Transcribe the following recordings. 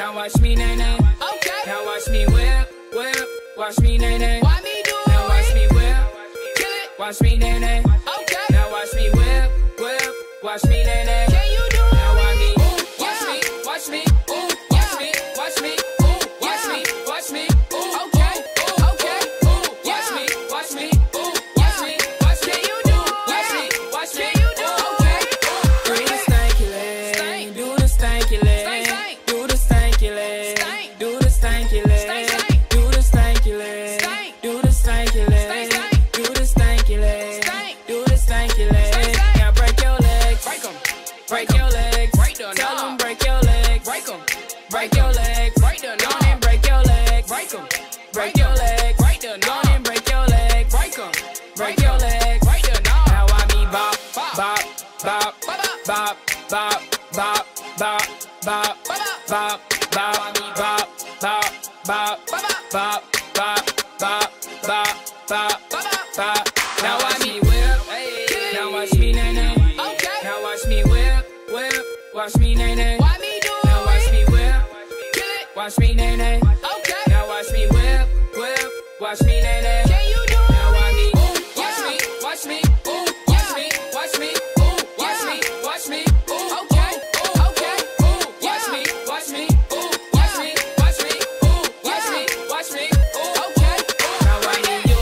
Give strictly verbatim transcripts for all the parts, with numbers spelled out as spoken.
Now watch me nay nay. Okay. Now watch me whip, whip. Watch me nay nay. Why me do it? Now watch me whip. Kill it. Watch me nay nay. Okay. Now watch me whip, whip. Watch me nay nay. Can you do it? Now watch me. Ooh, watch me. Watch me. Ooh, watch me. Watch me. Ooh, watch me. Watch me. Ooh, okay. Ooh, okay. Ooh, watch me. Watch me. Ooh, watch me. Watch me. Can you do it? Watch me. Watch me. Can you do it? Okay. Do the stanky leg. Do the stanky leg. Do the stanky leg. Do the stanky leg. Do the stanky leg. Do the stanky leg. Do the stanky leg. Do the stanky leg. Now break your legs. Break 'em. Break your legs. Tell them break your legs. Break 'em. Break your legs. Break the knob and break your legs. Break 'em. Break your legs. Break the knob and break your legs. Break 'em. Break your legs. Break the knob. Now I me bop, bop, bop, bop, bop, bop, bop, bop, bop, bop, bop, me bop, bop, bop, bop, bop, bop, bop, bop, bop. Now watch me whip. Now watch me nay nay. Okay. Now watch me whip, whip. Watch me nay nay. Why me do it? Now watch me whip. Kill it. Watch me nay nay. Okay. Now watch me whip, whip. Watch me nay nay. Can you do it? Now watch me. Ooh, watch me. Watch me. Ooh, watch me. Watch me. Ooh, watch me. Watch me. Ooh, okay. Ooh, okay. Ooh, watch me. Watch me. Ooh, watch me. Watch me. Ooh, watch me. Watch me. Ooh, okay. Now I me you.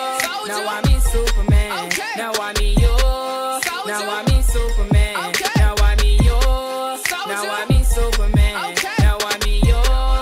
Now I me Superman. Now I me you. Now I me Superman. Now I me you. Now I me Superman. Now I me you.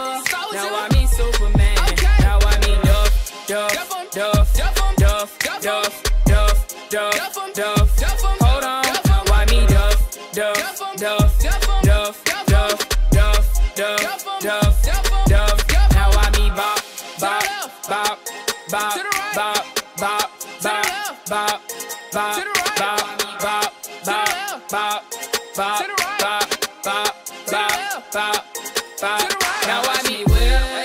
Now I me Superman. Now I me Duff, Duff, Duff, Duff, Duff, Duff, Duff, Duff, Duff. Hold on. Now I me Duff, Duff, Duff, Duff, Duff, Duff, Duff, Duff, Duff. Now I me bop, bop, bop, bop, bop, bop, bop, bop, bop, bop, bop, bop, bop, bop, bop, bop, bop, bop, bop. Now I me whip.